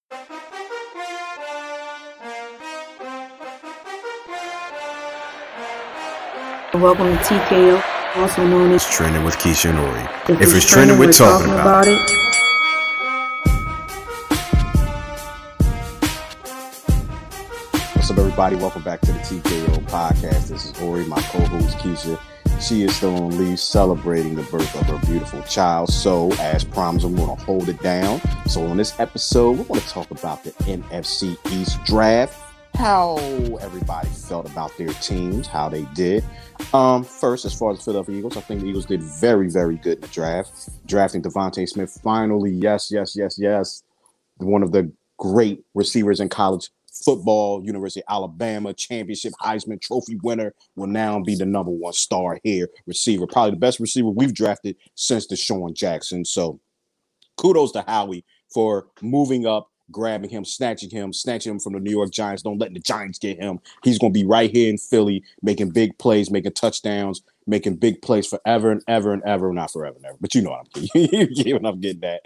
Welcome to TKO, also known as Trending with Keisha and Ori. If it's trending, we're talking about it. What's up, everybody? Welcome back to the TKO podcast. This is Ori, my co-host Keisha. She is still on leave celebrating the birth of her beautiful child. So, as promised, I'm going to hold it down. So, on this episode, we're going to talk about the NFC East draft, how everybody felt about their teams, how they did. First, as far as the Philadelphia Eagles, I think the Eagles did very, very good in the draft. Drafting DeVonta Smith, finally, yes. One of the great receivers in college football, University of Alabama, championship Heisman Trophy winner, will now be the number one star here, receiver. Probably the best receiver we've drafted since DeSean Jackson. So kudos to Howie for moving up, grabbing him, snatching him from the New York Giants. Don't let the Giants get him. He's going to be right here in Philly, making big plays, making touchdowns, making big plays forever and ever and ever. Not forever and ever, but you know what I'm getting at.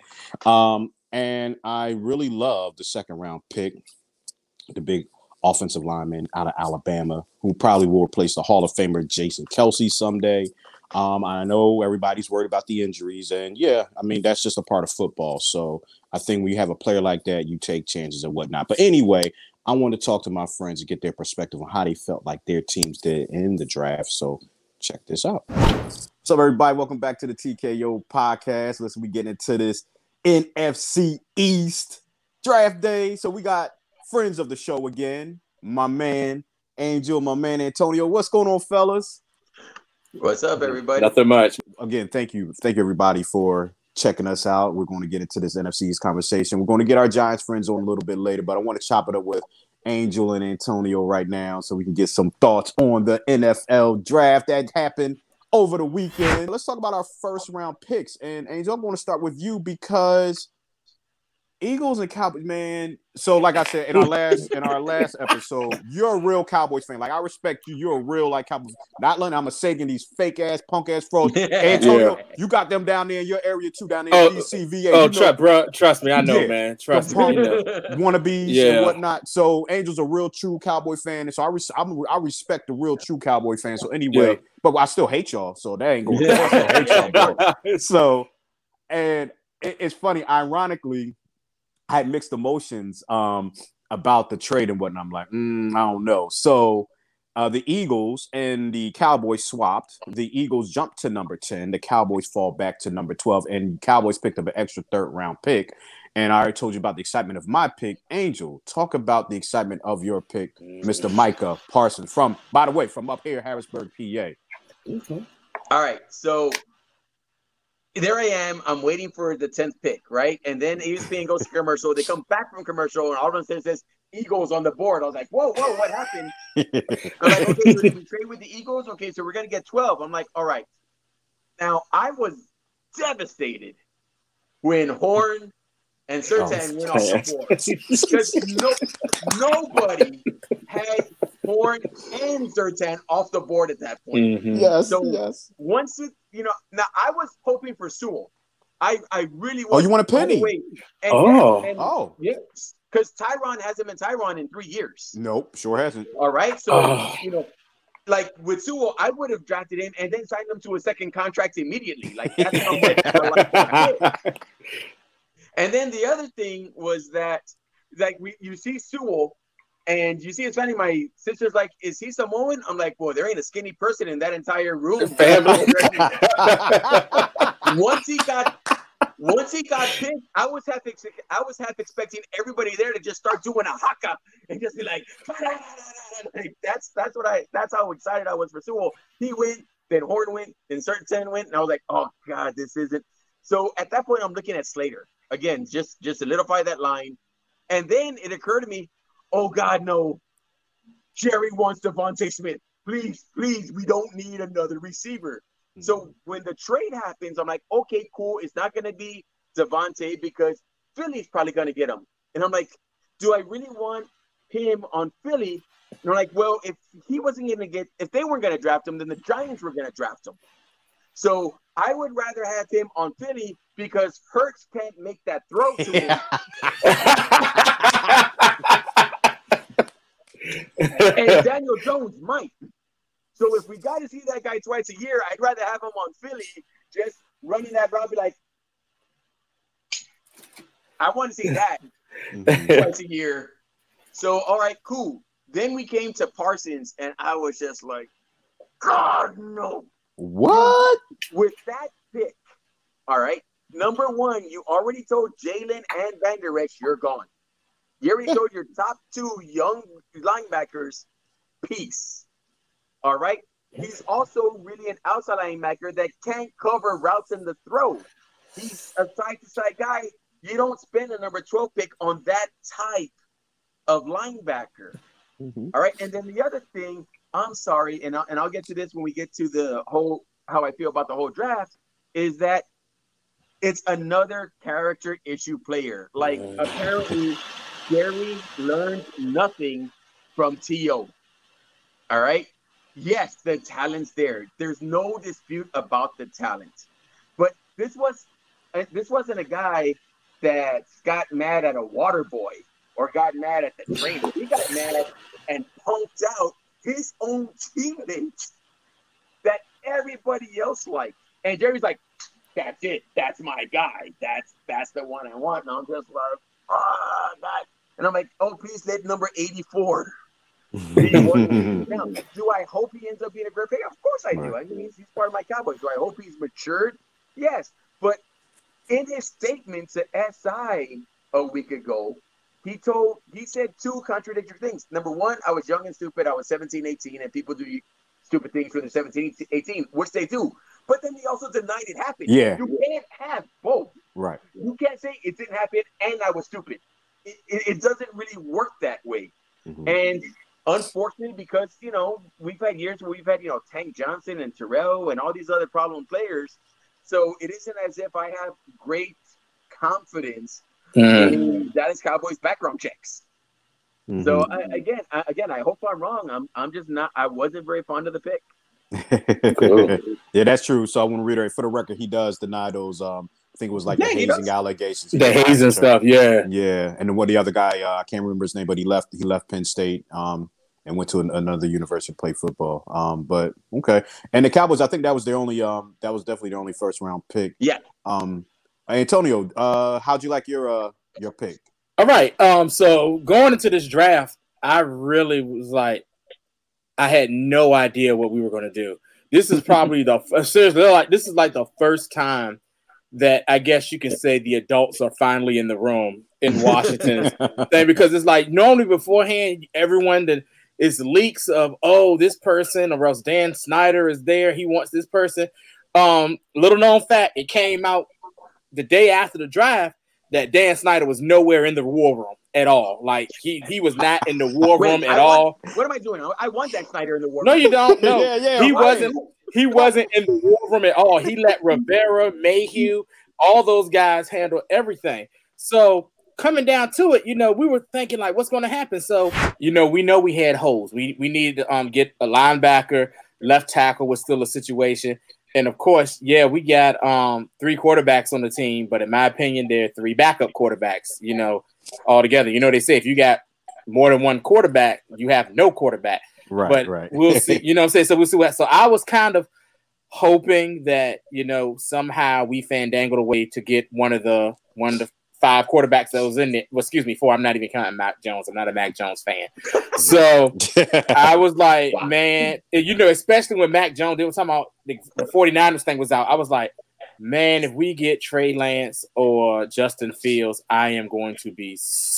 And I really love the second round pick, the big offensive lineman out of Alabama, who probably will replace the Hall of Famer Jason Kelce someday. I know everybody's worried about the injuries, and yeah, I mean, that's just a part of football. So I think when you have a player like that, you take chances and whatnot. But anyway, I want to talk to my friends and get their perspective on how they felt like their teams did in the draft. So check this out. What's up, everybody? Welcome back to the TKO podcast. Let's be getting into this NFC East draft day. So we got friends of the show again, my man Angel, my man Antonio. What's going on, fellas? What's up, everybody? Nothing much. Again, thank you everybody for checking us out. We're going to get into this NFC East conversation. We're going to get our Giants friends on a little bit later, but I want to chop it up with Angel and Antonio right now so we can get some thoughts on the NFL draft that happened over the weekend. Let's talk about our first round picks. And Angel, I'm going to start with you because Eagles and Cowboys, man. So, like I said in our last episode, you're a real Cowboys fan. Like, I respect you. You're a real Cowboys. Not letting I'm saying these fake ass, punk ass froze. Antonio, you got them down there in your area too, down there in DCVA. Trust me, I know, man. Trust me, wannabes and whatnot. So, Angel's a real true Cowboy fan, and so I respect the real true Cowboy fan. So anyway, but I still hate y'all. So that ain't going. I still hate y'all, bro. So, and it's funny, ironically, I had mixed emotions about the trade and whatnot. I'm like, I don't know. So the Eagles and the Cowboys swapped. The Eagles jumped to number 10. The Cowboys fall back to number 12. And Cowboys picked up an extra third-round pick. And I already told you about the excitement of my pick. Angel, talk about the excitement of your pick, Mr. Micah Parsons, from up here, Harrisburg, PA. Mm-hmm. All right, so there I am. I'm waiting for the 10th pick, right? And then ESPN goes to commercial. They come back from commercial, and all of a sudden it says Eagles on the board. I was like, whoa, what happened? I'm like, okay, so did we trade with the Eagles? Okay, so we're going to get 12. I'm like, all right. Now, I was devastated when Horn and Surtain went off the board. Because nobody had Horn and Surtain off the board at that point. Mm-hmm. Yes. Once it, now I was hoping for Sewell. I really was. Oh, you want a penny? Yes. Because Tyron hasn't been Tyron in 3 years. Nope, sure hasn't. All right. So, like with Sewell, I would have drafted him and then signed him to a second contract immediately. Like that's how much. And then the other thing was that, like, you see Sewell, and you see, it's funny. My sister's like, "Is he Samoan?" I'm like, "Well, there ain't a skinny person in that entire room." Family. Once he got picked, I was half expecting everybody there to just start doing a haka and just be like, that's how excited I was for Sewell. He went, then Horton went, then Surtain went, and I was like, "Oh God, this isn't." So at that point, I'm looking at Slater again, just solidify that line, and then it occurred to me, oh God, no, Jerry wants DeVonta Smith. Please, we don't need another receiver. Mm-hmm. So when the trade happens, I'm like, okay, cool. It's not going to be DeVonta because Philly's probably going to get him. And I'm like, do I really want him on Philly? And I'm like, well, if they weren't going to draft him, then the Giants were going to draft him. So I would rather have him on Philly because Hurts can't make that throw to him. Jones might. So if we got to see that guy twice a year, I'd rather have him on Philly just running that route. Be like, I want to see that twice a year. So, all right, cool. Then we came to Parsons, and I was just like, God, no. What? With that pick, all right, number one, you already told Jalen and Van Der Esch you're gone. You already told your top two young linebackers, peace. All right? He's also really an outside linebacker that can't cover routes in the throw. He's a side-to-side guy. You don't spend a number 12 pick on that type of linebacker. All right? And then the other thing, I'm sorry, and I'll get to this when we get to the whole how I feel about the whole draft, is that it's another character issue player. Like, apparently, Gary learned nothing from T.O. All right? Yes, the talent's there. There's no dispute about the talent. But this wasn't a guy that got mad at a water boy or got mad at the trainer. He got mad and punked out his own teammates that everybody else liked. And Jerry's like, that's it. That's my guy. That's the one I want. And I'm just like, oh, God. And I'm like, oh, please let number 84 be one. Now, do I hope he ends up being a great player? Of course I do. I mean, he's part of my Cowboys. Do I hope he's matured? Yes. But in his statements at SI a week ago, he said two contradictory things. Number one, I was young and stupid. I was 17, 18, and people do stupid things when they're 17, 18, which they do. But then he also denied it happened. Yeah. You can't have both. Right. You can't say it didn't happen and I was stupid. It doesn't really work that way. And unfortunately, because, we've had years where we've had, Tank Johnson and Terrell and all these other problem players. So it isn't as if I have great confidence in Dallas Cowboys background checks. So again, I hope I'm wrong. I'm just not. I wasn't very fond of the pick. Yeah, that's true. So I want to reiterate for the record, he does deny those. I think it was like the hazing allegations. The hazing stuff, yeah. Yeah, and then what the other guy, I can't remember his name, but he left Penn State and went to another university to play football. But okay, and the Cowboys, I think that was definitely the only first round pick. Yeah. Antonio, how'd you like your pick? All right. So going into this draft, I really was like, I had no idea what we were going to do. This is probably this is like the first time that I guess you can say the adults are finally in the room in Washington thing, because it's like normally beforehand, everyone that is leaks of, this person or else Dan Snyder is there. He wants this person. Little known fact, it came out the day after the draft that Dan Snyder was nowhere in the war room at all. Like he was not in the war room at all. What am I doing? I want Dan Snyder in the war room. No, you don't. No, yeah, He wasn't in the war room at all. He let Rivera, Mayhew, all those guys handle everything. So coming down to it, we were thinking like, what's going to happen? So, we know we had holes. We needed to get a linebacker. Left tackle was still a situation. And of course, we got 3 quarterbacks on the team, but in my opinion, there are 3 backup quarterbacks, all together. They say if you got more than one quarterback, you have no quarterback. Right. We'll see. You know what I'm saying? So we'll see what. So I was kind of hoping that, somehow we fandangled a way to get one of the 5 quarterbacks that was in there. Well, excuse me, 4. I'm not even counting Mac Jones. I'm not a Mac Jones fan. So I was like, man, especially when Mac Jones, they were talking about the 49ers thing was out. I was like, man, if we get Trey Lance or Justin Fields, I am going to be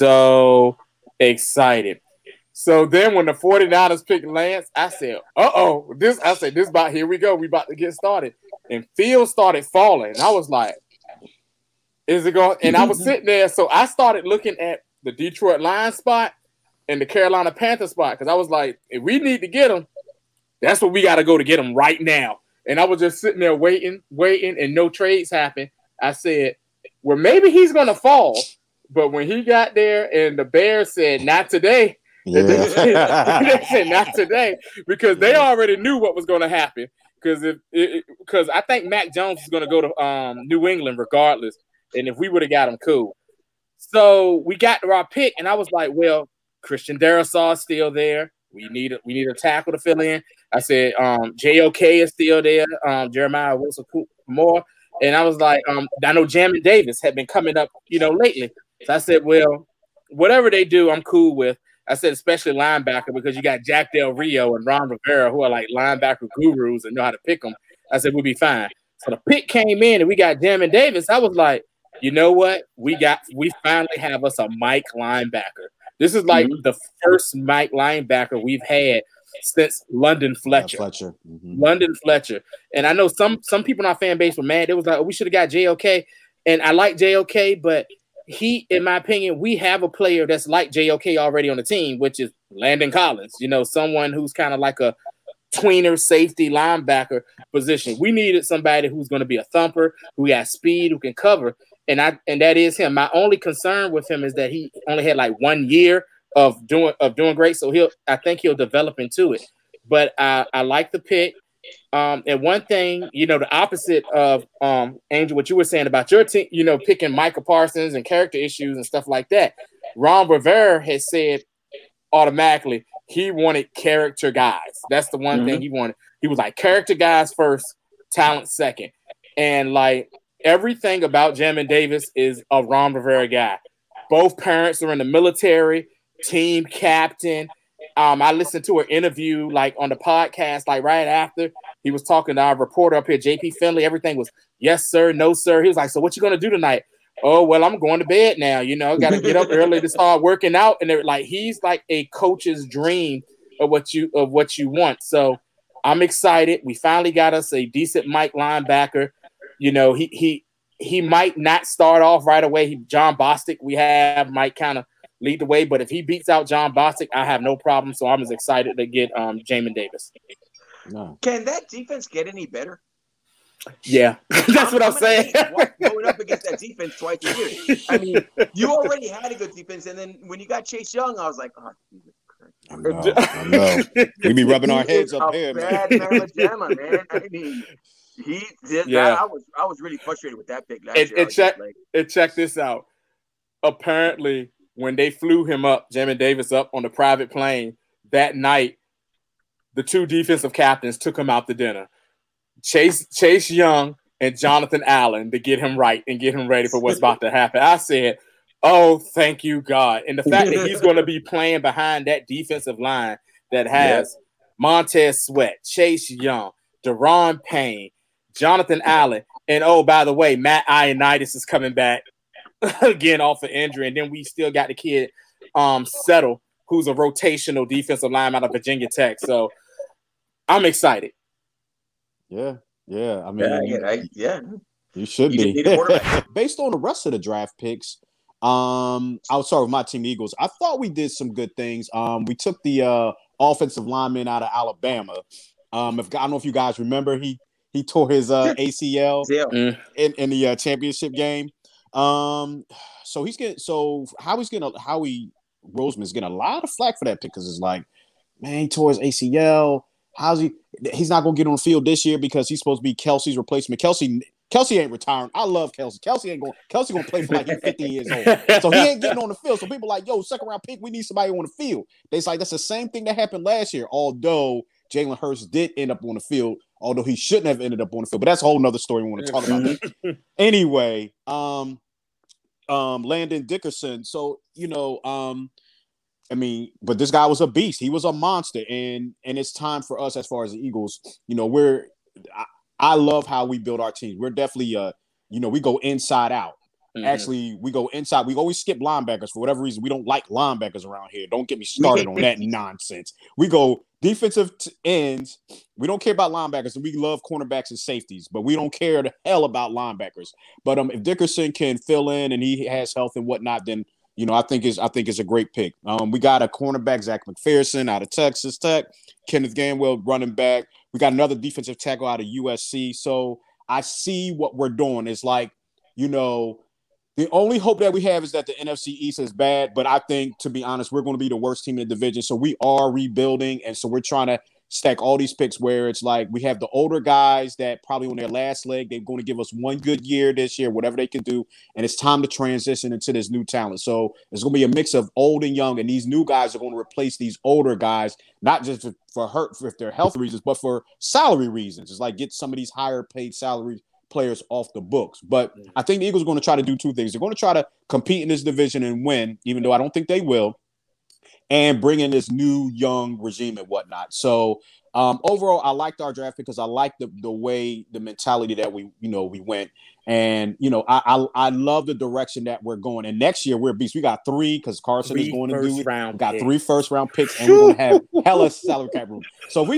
so excited. So then when the 49ers picked Lance, I said, this about, here we go. We about to get started. And Fields started falling. And I was like, is it going? And I was sitting there. So I started looking at the Detroit Lions spot and the Carolina Panthers spot, because I was like, if we need to get them, that's what we got to go to get them right now. And I was just sitting there waiting, and no trades happened. I said, well, maybe he's going to fall. But when he got there and the Bears said, not today. Yeah. They said, not today, because they already knew what was going to happen. Because I think Mac Jones is going to go to New England regardless. And if we would have got him, cool. So we got to our pick, and I was like, well, Christian Darrisaw is still there. We need a tackle to fill in. I said, JOK is still there. Jeremiah Wilson-Moore. And I was like, I know Jamin Davis had been coming up, lately. So I said, well, whatever they do, I'm cool with. I said, especially linebacker, because you got Jack Del Rio and Ron Rivera, who are like linebacker gurus and know how to pick them. I said, we'll be fine. So the pick came in and we got Jamin Davis. I was like, you know what? We finally have us a Mike linebacker. This is like the first Mike linebacker we've had since London Fletcher. London Fletcher. And I know some people in our fan base were mad. It was like, we should have got JOK. And I like JOK, but he, in my opinion, we have a player that's like JOK already on the team, which is Landon Collins, someone who's kind of like a tweener safety linebacker position. We needed somebody who's going to be a thumper, who has speed, who can cover. And that is him. My only concern with him is that he only had like 1 year of doing great. So I think he'll develop into it. But I like the pick. And one thing, the opposite of Angel, what you were saying about your team, picking Micah Parsons and character issues and stuff like that. Ron Rivera has said automatically he wanted character guys. That's the one thing he wanted. He was like, character guys first, talent second. And like everything about Jamin Davis is a Ron Rivera guy. Both parents are in the military, team captain. I listened to an interview like on the podcast, like right after he was talking to our reporter up here, JP Finley. Everything was yes, sir, no, sir. He was like, so what you going to do tonight? Oh, well, I'm going to bed now. Got to get up early to start working out. And they're like, he's like a coach's dream of what you want. So I'm excited. We finally got us a decent Mike linebacker. He might not start off right away. John Bostic we have might kind of lead the way, but if he beats out John Bostic, I have no problem. So I'm as excited to get Jamin Davis. No. Can that defense get any better? Yeah, that's what I'm saying. Going up against that defense twice a year. I mean, you already had a good defense, and then when you got Chase Young, I was like, oh, Jesus Christ. I know. We be rubbing our heads up here, man. Bad mamma, man. I mean, he did that. I was really frustrated with that pick last year. Check this out. Apparently, when they flew him up, Jamin Davis up on the private plane that night, the two defensive captains took him out to dinner. Chase Young and Jonathan Allen to get him right and get him ready for what's about to happen. I said, oh, thank you, God. And the fact that he's going to be playing behind that defensive line that has Montez Sweat, Chase Young, Daron Payne, Jonathan Allen, and oh, by the way, Matt Ioannidis is coming back again off of injury. And then we still got the kid Settle, who's a rotational defensive lineman out of Virginia Tech. So I'm excited. Yeah. I mean, you should be. Based on the rest of the draft picks, I'll start with my team, Eagles. I thought we did some good things. We took the offensive lineman out of Alabama. I don't know if you guys remember, he tore his ACL in the championship game. Howie Roseman's getting a lot of flack for that pick because it's like, man, he tore his ACL. He's not gonna get on the field this year because he's supposed to be Kelsey's replacement. Kelsey ain't retiring. I love Kelsey. Kelsey gonna play for like he's 50 years old. So he ain't getting on the field. So people are like, yo, second round pick, we need somebody on the field. It's like that's the same thing that happened last year, although Jalen Hurts did end up on the field, although he shouldn't have ended up on the field. But that's a whole nother story we want to talk about. Anyway, Landon Dickerson. So, but this guy was a beast. He was a monster, and it's time for us as far as the Eagles. I love how we build our teams. We're definitely, we go inside out. Mm-hmm. Actually, we go inside. We always skip linebackers for whatever reason. We don't like linebackers around here. Don't get me started on that nonsense. We go defensive ends. We don't care about linebackers, and we love cornerbacks and safeties, but we don't care the hell about linebackers. But if Dickerson can fill in and he has health and whatnot, then I think it's a great pick. We got a cornerback, Zach McPherson out of Texas Tech, Kenneth Gainwell running back. We got another defensive tackle out of USC. So I see what we're doing. It's like, the only hope that we have is that the NFC East is bad. But I think, to be honest, we're going to be the worst team in the division. So we are rebuilding. And so we're trying to stack all these picks where it's like we have the older guys that probably on their last leg, they're going to give us one good year this year, whatever they can do, and it's time to transition into this new talent. So it's going to be a mix of old and young, and these new guys are going to replace these older guys, not just for their health reasons, but for salary reasons. It's like get some of these higher paid salary players off the books. But I think the Eagles are going to try to do two things. They're going to try to compete in this division and win, even though I don't think they will, and bring in this new young regime and whatnot. So overall, I liked our draft because I liked the way, the mentality that we went. And, I love the direction that we're going. And next year we're beast. We got 3 because Carson is going to do it. We got 3 first-round picks, and we're going to have hella salary cap room. So if we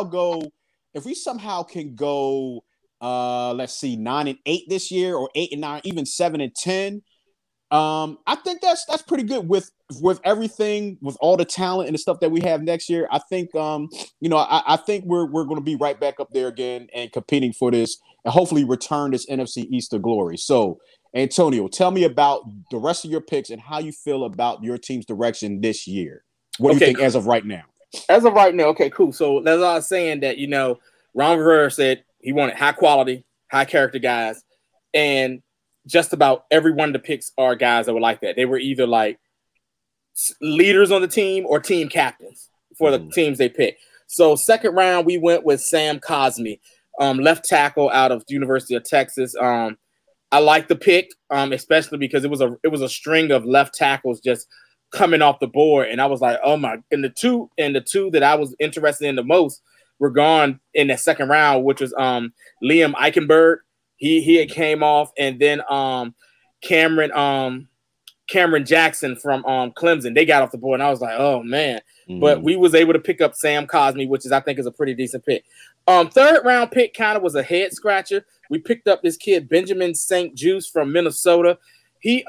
somehow can go, let's see, 9-8 this year, or 8-9, even 7-10. I think that's pretty good with everything, with all the talent and the stuff that we have next year. I think, I think we're going to be right back up there again and competing for this, and hopefully return this NFC East to glory. So, Antonio, tell me about the rest of your picks and how you feel about your team's direction this year. What do you think as of right now? As of right now, okay, cool. So as I was saying that, Ron Rivera said he wanted high quality, high character guys, and just about every one of the picks are guys that were like that. They were either like leaders on the team or team captains for the teams they picked. So second round, we went with Sam Cosmi, left tackle out of the University of Texas. I like the pick, especially because it was a string of left tackles just coming off the board, and I was like, oh my! And the two that I was interested in the most were gone in the second round, which was Liam Eichenberg. He had came off, and then Cameron Jackson from Clemson. They got off the board, and I was like, oh man. But we was able to pick up Sam Cosmi, which I think is a pretty decent pick. Third round pick kind of was a head scratcher. We picked up this kid Benjamin St. Juice from Minnesota. He's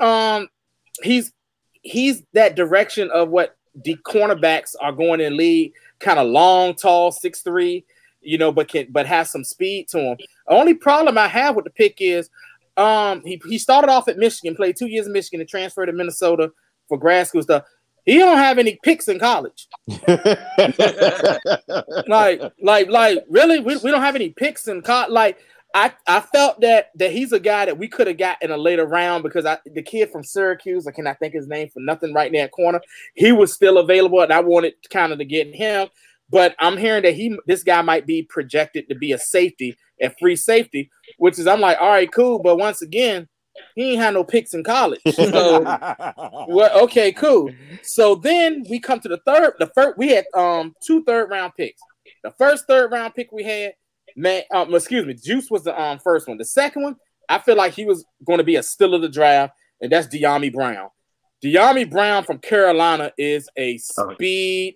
that direction of what the cornerbacks are going in league, kind of long, tall, 6'3", but has some speed to him. The only problem I have with the pick is he started off at Michigan, played 2 years in Michigan, and transferred to Minnesota for grad school stuff. He don't have any picks in college. like really, we don't have any picks in college. Like I felt that he's a guy that we could have got in a later round because the kid from Syracuse, I cannot think his name for nothing right now at corner, he was still available, and I wanted kind of to get him. But I'm hearing that this guy might be projected to be a safety, a free safety, which is, I'm like, all right, cool. But once again, he ain't had no picks in college. So, well, okay, cool. So then we come to the third. We had 2 third-round picks. The first third-round pick we had, Juice was the first one. The second one, I feel like he was going to be a steal of the draft, and that's Dyami Brown. Dyami Brown from Carolina is a speed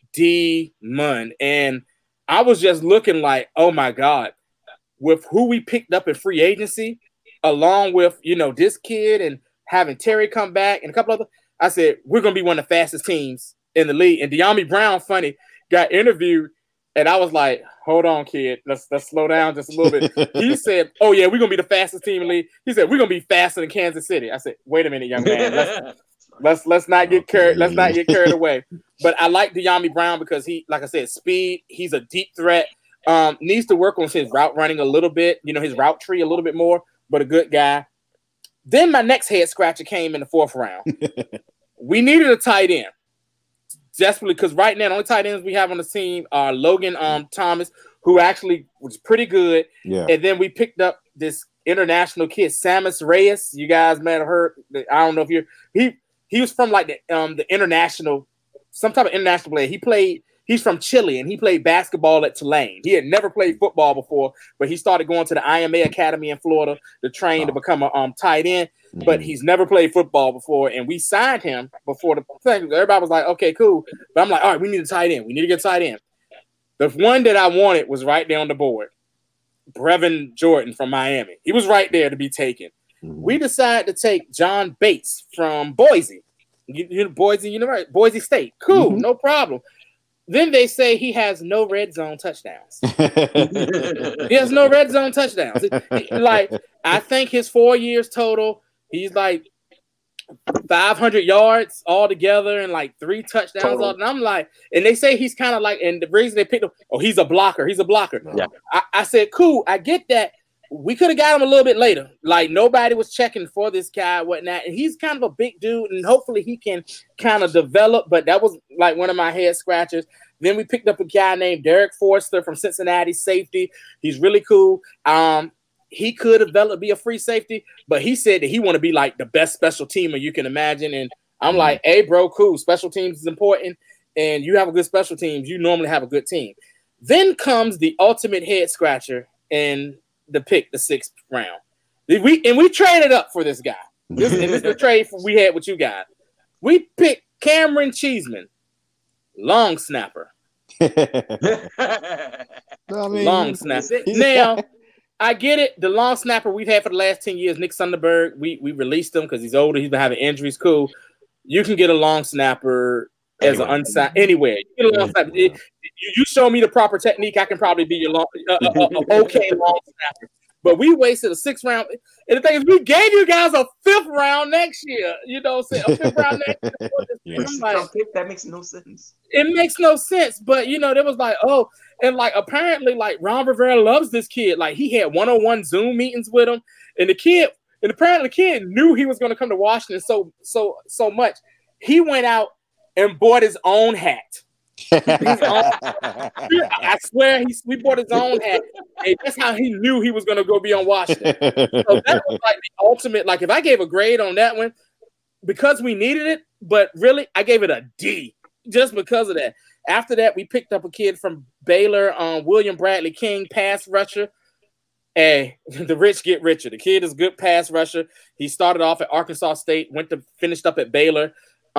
demon, and I was just looking like, oh my God, with who we picked up in free agency, along with this kid and having Terry come back and a couple other, I said we're gonna be one of the fastest teams in the league. And Dyami Brown, funny, got interviewed, and I was like, hold on, kid, let's slow down just a little bit. He said, oh yeah, we're gonna be the fastest team in the league. He said we're gonna be faster than Kansas City. I said, wait a minute, young man, let's not get carried away. But I like Dyami Brown because he, like I said, speed. He's a deep threat. Needs to work on his route running a little bit, his route tree a little bit more, but a good guy. Then my next head scratcher came in the 4th round. We needed a tight end. Desperately, because right now the only tight ends we have on the team are Logan Thomas, who actually was pretty good. Yeah. And then we picked up this international kid, Samus Reyes. You guys might have heard. I don't know if he was from like the international, some type of international player. He's from Chile, and he played basketball at Tulane. He had never played football before, but he started going to the IMA Academy in Florida to train to become a tight end. But he's never played football before, and we signed him before the thing. Everybody was like, okay, cool. But I'm like, all right, we need a tight end. We need to get a tight end. The one that I wanted was right there on the board, Brevin Jordan from Miami. He was right there to be taken. We decided to take John Bates from Boise, Boise State. Cool, no problem. Then they say he has no red zone touchdowns. He has no red zone touchdowns. Like, I think his 4 years total, he's like 500 yards altogether and like 3 touchdowns. And I'm like, and they say he's kind of like, and the reason they picked him, he's a blocker. He's a blocker. Yeah. I said, cool, I get that. We could have got him a little bit later. Like nobody was checking for this guy, whatnot. And he's kind of a big dude, and hopefully he can kind of develop. But that was like one of my head scratchers. Then we picked up a guy named Derek Forster from Cincinnati, safety. He's really cool. He could develop, be a free safety, but he said that he want to be like the best special teamer you can imagine. And I'm like, hey, bro, cool. Special teams is important, and you have a good special teams. You normally have a good team. Then comes the ultimate head scratcher in the pick, the 6th round. We traded up for this guy. This is the trade we had with you guys. We picked Cameron Cheeseman, long snapper. Long snapper. Now, I get it. The long snapper we've had for the last 10 years, Nick Sunderberg, we released him because he's older. He's been having injuries. Cool. You can get a long snapper as an unsigned anywhere. You get a long snapper. You show me the proper technique, I can probably be your okay long snapper. But we wasted a 6th round. And the thing is, we gave you guys a 5th round next year. You know, say a 5th round next year. I'm like, that makes no sense. It makes no sense. But you know, there was like, and like apparently, like Ron Rivera loves this kid. Like he had one-on-one Zoom meetings with him, and apparently the kid knew he was going to come to Washington so much. He went out and bought his own hat. I swear we bought his own hat, and that's how he knew he was going to go be on Washington. So that was like the ultimate. Like if I gave a grade on that one, because we needed it, but really I gave it a D just because of that. After that, we picked up a kid from Baylor, William Bradley King, pass rusher. Hey, the rich get richer. The kid is a good pass rusher. He started off at Arkansas State, finished up at Baylor.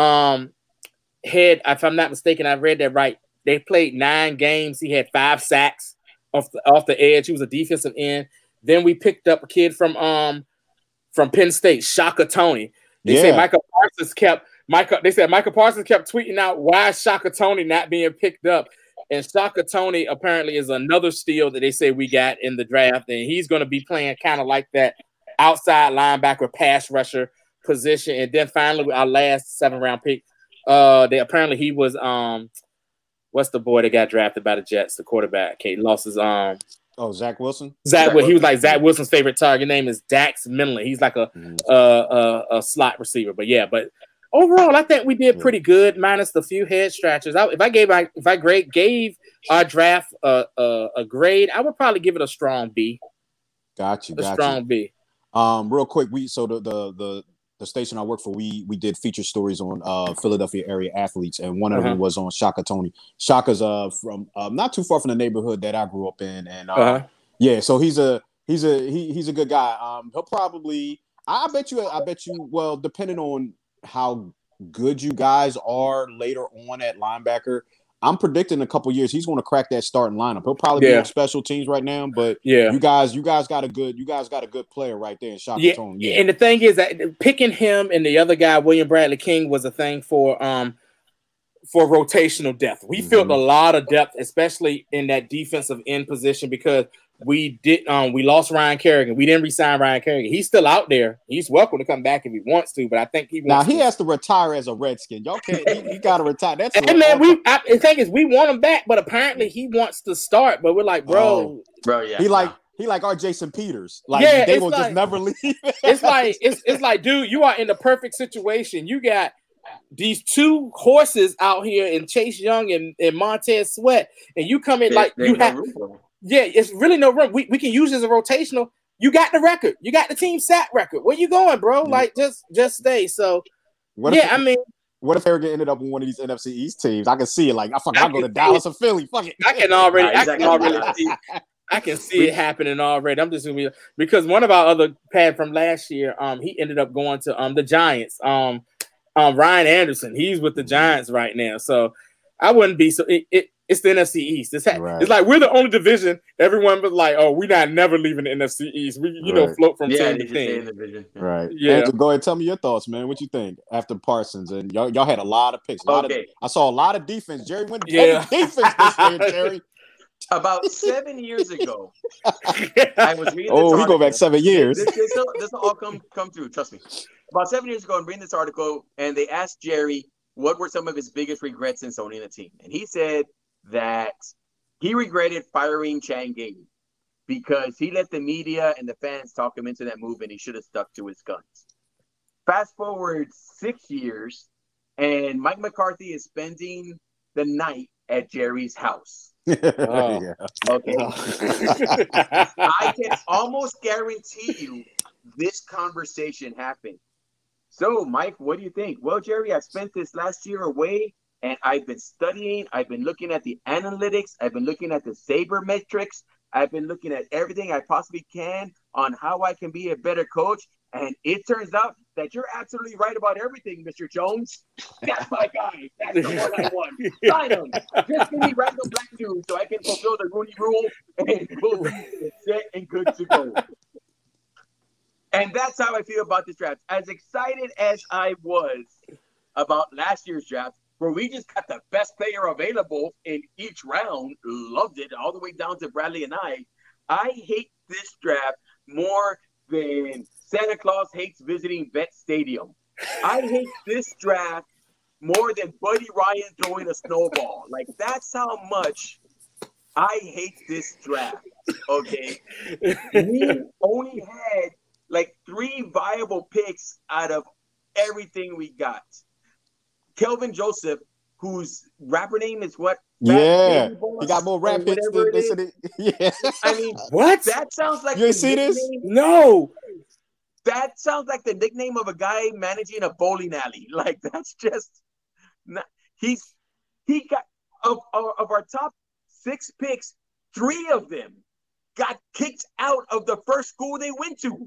If I'm not mistaken, I read that right. They played 9 games. He had 5 sacks off the edge. He was a defensive end. Then we picked up a kid from Penn State, Shaka Toney. They said Michael Parsons kept tweeting out, why is Shaka Toney not being picked up? And Shaka Toney apparently is another steal that they say we got in the draft, and he's going to be playing kind of like that outside linebacker, pass rusher position. And then finally, our last 7th round pick. He was what's the boy that got drafted by the Jets, the quarterback? Okay, lost his Zach Wilson. He was like Zach Wilson's favorite target. His name is Dax Milne. He's like a slot receiver. But overall, I think we did pretty good, minus the few head scratchers. If I gave our draft a grade, I would probably give it a strong B. Got you. Strong B. Real quick, the station I work for, we did feature stories on Philadelphia area athletes, and one of them was on Shaka Toney. Shaka's from not too far from the neighborhood that I grew up in, and so he's a good guy. He'll probably, I bet you, well, depending on how good you guys are later on at linebacker, I'm predicting in a couple years he's going to crack that starting lineup. He'll probably be on special teams right now, but you guys got a good player right there in Shaka Toney. Yeah. And the thing is that picking him and the other guy, William Bradley King, was a thing for rotational depth. We filled a lot of depth, especially in that defensive end position, because we lost Ryan Kerrigan. We didn't re-sign Ryan Kerrigan. He's still out there. He's welcome to come back if he wants to, but I think he has to retire as a Redskin. Y'all can't. He got to retire. That's the thing is, we want him back, but apparently he wants to start. But we're like, bro, He like our Jason Peters. Like they will just never leave. it's like, dude, you are in the perfect situation. You got these 2 horses out here in Chase Young and Montez Sweat, and you come in it's really no room. We can use it as a rotational. You got the record. You got the team sack record. Where you going, bro? Like, just stay. So, what if Kerrigan ended up in one of these NFC East teams? I can see it. Like, I'll go to Dallas or Philly. Fuck it. I can see it happening already. I'm just gonna be, because one of our other pad from last year, he ended up going to the Giants. Ryan Anderson, he's with the Giants right now. So I wouldn't be so. It's the NFC East. It's like we're the only division. Everyone was like, "Oh, we're not never leaving the NFC East. We, float from team to team." Right. Yeah. Andrew, go ahead. Tell me your thoughts, man. What you think after Parsons? And y'all had a lot of picks. I saw a lot of defense. Jerry went defense this year, Jerry. About 7 years ago, I was reading this Oh, we article. go back 7 years. This will all come through. Trust me. About 7 years ago, I'm reading this article, and they asked Jerry what were some of his biggest regrets in owning the team, and he said that he regretted firing Chan Gailey because he let the media and the fans talk him into that move, and he should have stuck to his guns. Fast forward 6 years, and Mike McCarthy is spending the night at Jerry's house. Oh. Yeah. Okay. I can almost guarantee you this conversation happened. So, Mike, what do you think? Well, Jerry, I spent this last year away, and I've been studying. I've been looking at the analytics. I've been looking at the Saber metrics. I've been looking at everything I possibly can on how I can be a better coach. And it turns out that you're absolutely right about everything, Mr. Jones. That's my guy. That's the one I want. Sign him. Just give me random black dudes so I can fulfill the Rooney Rule, and we'll be set and good to go. And that's how I feel about this draft. As excited as I was about last year's draft, where we just got the best player available in each round, loved it, all the way down to Bradley and I hate this draft more than Santa Claus hates visiting Vet Stadium. I hate this draft more than Buddy Ryan throwing a snowball. Like, that's how much I hate this draft, okay? We only had like 3 viable picks out of everything we got. Kelvin Joseph, whose rapper name is what? Yeah, he got more rap hits than this. Yeah. I mean, What? that sounds like You ain't see this? No. That sounds like the nickname of a guy managing a bowling alley. Like, that's just not, he got of our top 6 picks, 3 of them got kicked out of the first school they went to.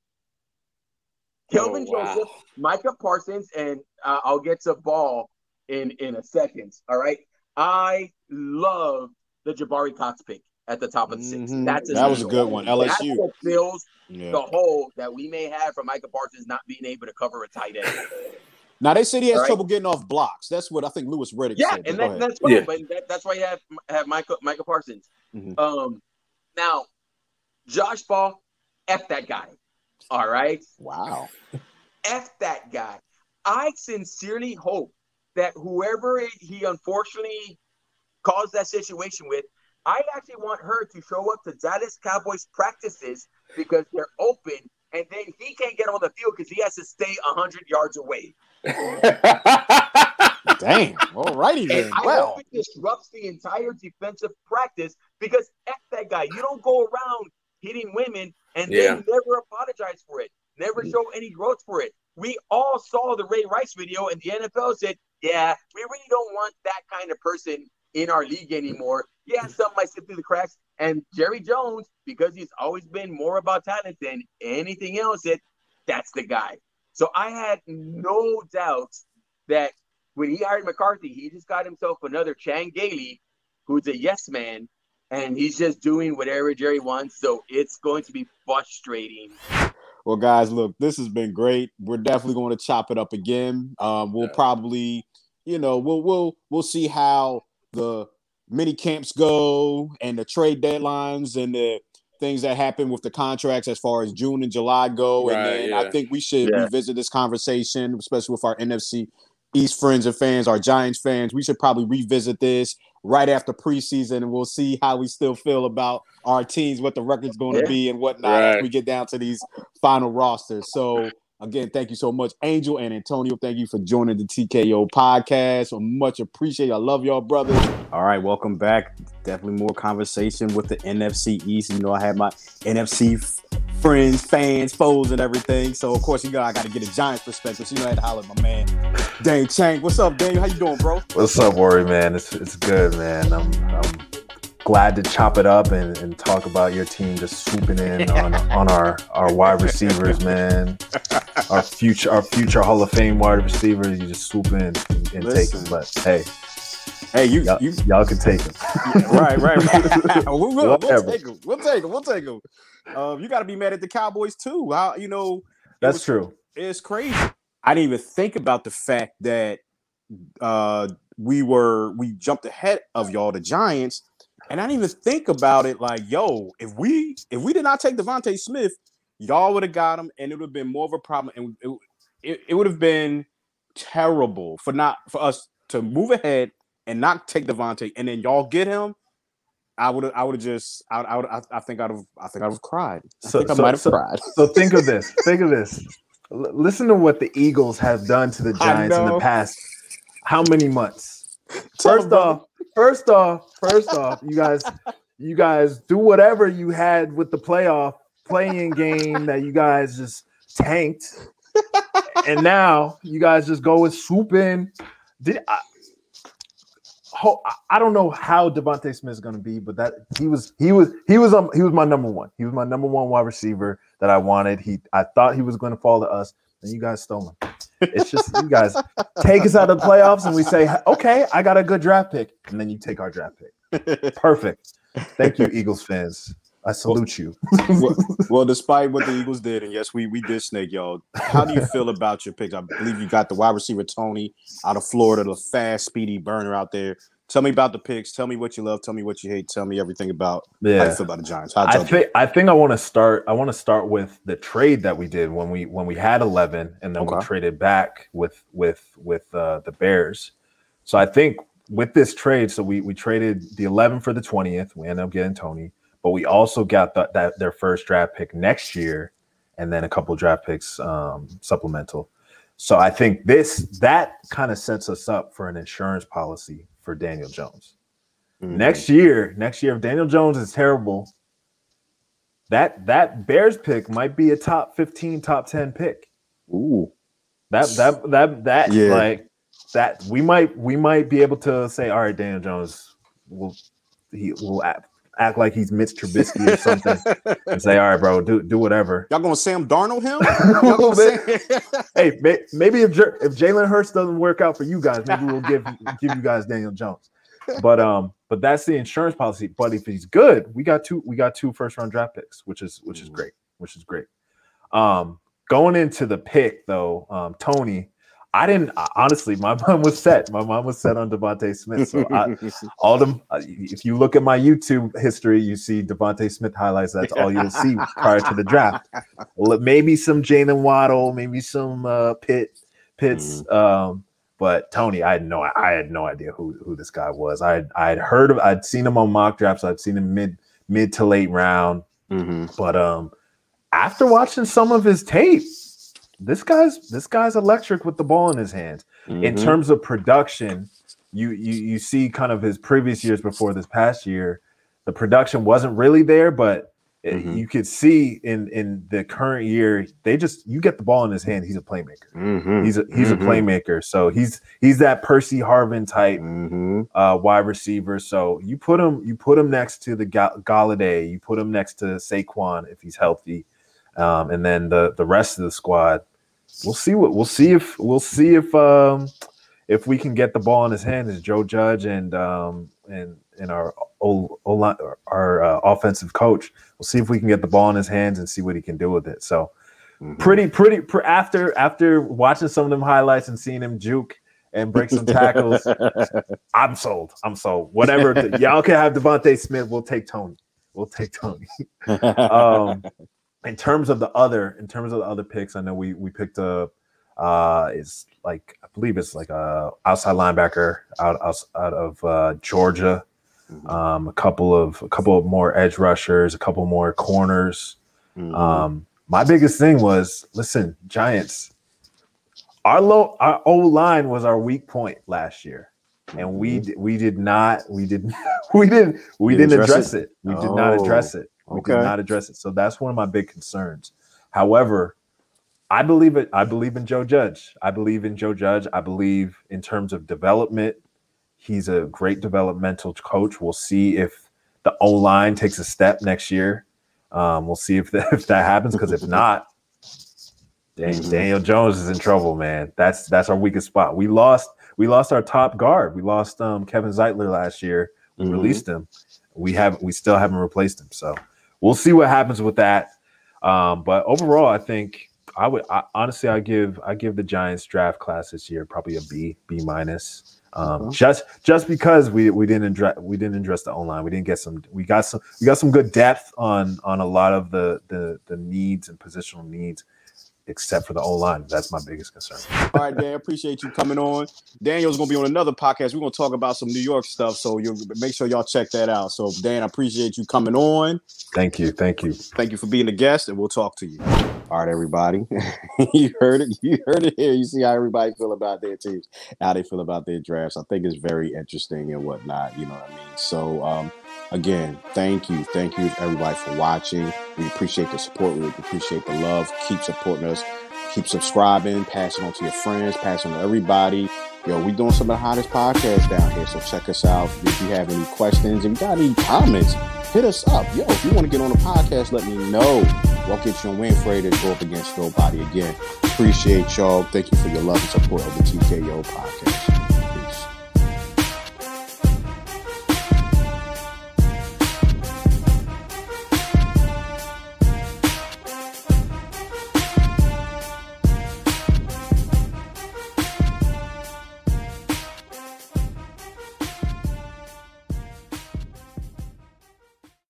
Kelvin Joseph, Micah Parsons, and I'll get to Ball in a second. All right. I love the Jabari Cox pick at the top of the 6. That was a good one. LSU. That's what fills the hole that we may have for Micah Parsons not being able to cover a tight end. Now, they said he has trouble getting off blocks. That's what I think Louis Riddick said. Yeah, and that's fine. Yeah. But that's why you have Micah Parsons. Mm-hmm. Now, Josh Ball, F that guy. All right? Wow. F that guy. I sincerely hope that whoever he unfortunately caused that situation with, I actually want her to show up to Dallas Cowboys practices because they're open, and then he can't get on the field because he has to stay 100 yards away. Damn. All righty then. I hope it disrupts the entire defensive practice because F that guy. You don't go around hitting women and then never apologize for it. Never show any growth for it. We all saw the Ray Rice video, and the NFL said, yeah, we really don't want that kind of person in our league anymore. Yeah, some might slip through the cracks. And Jerry Jones, because he's always been more about talent than anything else, said, that's the guy. So I had no doubt that when he hired McCarthy, he just got himself another Chan Gailey, who's a yes man, and he's just doing whatever Jerry wants. So it's going to be frustrating. Well, guys, look, this has been great. We're definitely going to chop it up again. We'll probably, we'll see how the mini camps go and the trade deadlines and the things that happen with the contracts as far as June and July go. And then I think we should revisit this conversation, especially with our NFC East friends and fans, our Giants fans. We should probably revisit this right after preseason, and we'll see how we still feel about our teams, what the record's going to be and whatnot as we get down to these final rosters. So, again, thank you so much, Angel and Antonio. Thank you for joining the TKO podcast. I much appreciate it. I love y'all, brothers. All right, welcome back. Definitely more conversation with the NFC East. You know, I had my NFC friends, fans, foes, and everything. So, of course, I got to get a Giants perspective. So, I had to holler at my man, Dane Chang. What's up, Daniel? How you doing, bro? What's up, Ori, man? It's good, man. I'm glad to chop it up and talk about your team just swooping in on our wide receivers, man. Our future Hall of Fame wide receivers. You just swoop in and take them. But hey, y'all can take them. Right. We'll take them. You got to be mad at the Cowboys too. That's true. It's crazy. I didn't even think about the fact that we jumped ahead of y'all, the Giants, And I didn't even think about it like, yo, if we did not take Devontae Smith, y'all would have got him, and it would have been more of a problem, and it would have been terrible for us to move ahead and not take Devontae, and then y'all get him. I think I'd have cried. I might have cried. So think of this. Listen to what the Eagles have done to the Giants in the past. How many months? First off, you guys do whatever you had with the playoff playing game that you guys just tanked, and now you guys just go and swoop in. I don't know how Devontae Smith is going to be, but that he was my number one. He was my number one wide receiver that I wanted. I thought he was going to fall to us, and you guys stole him. It's just you guys take us out of the playoffs, and we say, okay, I got a good draft pick, and then you take our draft pick. Perfect. Thank you, Eagles fans. I salute you. well, despite what the Eagles did, and yes, we did snake y'all. How do you feel about your picks? I believe you got the wide receiver Tony out of Florida, the fast, speedy burner out there. Tell me about the picks. Tell me what you love. Tell me what you hate. Tell me everything about how you feel about the Giants. I think I want to start. I want to start with the trade that we did when we had 11, and then we traded back with the Bears. So I think with this trade, so we traded the 11 for the 20th. We ended up getting Tony. But we also got their first draft pick next year, and then a couple of draft picks supplemental. So I think that kind of sets us up for an insurance policy for Daniel Jones. Mm-hmm. Next year, if Daniel Jones is terrible, that Bears pick might be a top 15, top 10 pick. Ooh, like that we might be able to say, all right, Daniel Jones will act like he's Mitch Trubisky or something and say, all right, bro, do whatever. Y'all gonna Sam Darnold him? Hey, maybe if Jalen Hurts doesn't work out for you guys, maybe we'll give you guys Daniel Jones. But that's the insurance policy. But if he's good, we got two first round draft picks, which is great. Going into the pick though, Tony, I didn't honestly. My mind was set. My mind was set on Devontae Smith. So if you look at my YouTube history, you see Devontae Smith highlights. That's all you'll see prior to the draft. Maybe some Jalen Waddle, maybe some Pitts. But Tony, I had no idea who this guy was. I'd seen him on mock drafts. I'd seen him mid to late round. Mm-hmm. But after watching some of his tape, this guy's electric with the ball in his hands. Mm-hmm. In terms of production, you see kind of his previous years before this past year, the production wasn't really there, but you could see in the current year, you get the ball in his hand, he's a playmaker. Mm-hmm. He's a playmaker. So he's that Percy Harvin type wide receiver. So you put him next to the Galladay, you put him next to Saquon if he's healthy. And then the rest of the squad, we'll see if we can get the ball in his hand is Joe Judge and our offensive coach. We'll see if we can get the ball in his hands and see what he can do with it. So pretty after watching some of them highlights and seeing him juke and break some tackles, I'm sold. Whatever y'all can have Devontae Smith, we'll take Tony. In terms of the other picks, I know we picked up is like I believe it's like a outside linebacker out of Georgia, a couple of more edge rushers, a couple more corners. My biggest thing was, listen, Giants, our O line was our weak point last year, and we didn't address it. We did not address it. We did not address it. So that's one of my big concerns. However, I believe in Joe Judge. I believe in terms of development, he's a great developmental coach. We'll see if the O-line takes a step next year. We'll see if that happens, because if not, Daniel Jones is in trouble, man. That's our weakest spot. We lost our top guard. We lost Kevin Zeitler last year. We released him. We still haven't replaced him. So we'll see what happens with that. But overall, I think honestly, I give the Giants draft class this year probably a B minus. Just because we didn't address the O-line. We got some good depth on a lot of the needs and positional needs, except for the O-line. That's my biggest concern. All right, Dan, appreciate you coming on. Daniel's going to be on another podcast. We're going to talk about some New York stuff, so you make sure y'all check that out. So, Dan, I appreciate you coming on. Thank you. Thank you for being a guest, and we'll talk to you. All right, everybody. You heard it here. You see how everybody feel about their teams, how they feel about their drafts. I think it's very interesting and whatnot, you know what I mean? So, again, thank you everybody for watching. We appreciate the support. We appreciate the love. Keep supporting us. Keep subscribing. Pass it on to your friends. Pass it on to everybody. Yo, we doing some of the hottest podcasts down here, so check us out. If you have any questions, if you got any comments, hit us up. Yo, if you want to get on the podcast, let me know. We'll get you on Winfrey to go up against nobody again. Appreciate y'all. Thank you for your love and support of the TKO podcast.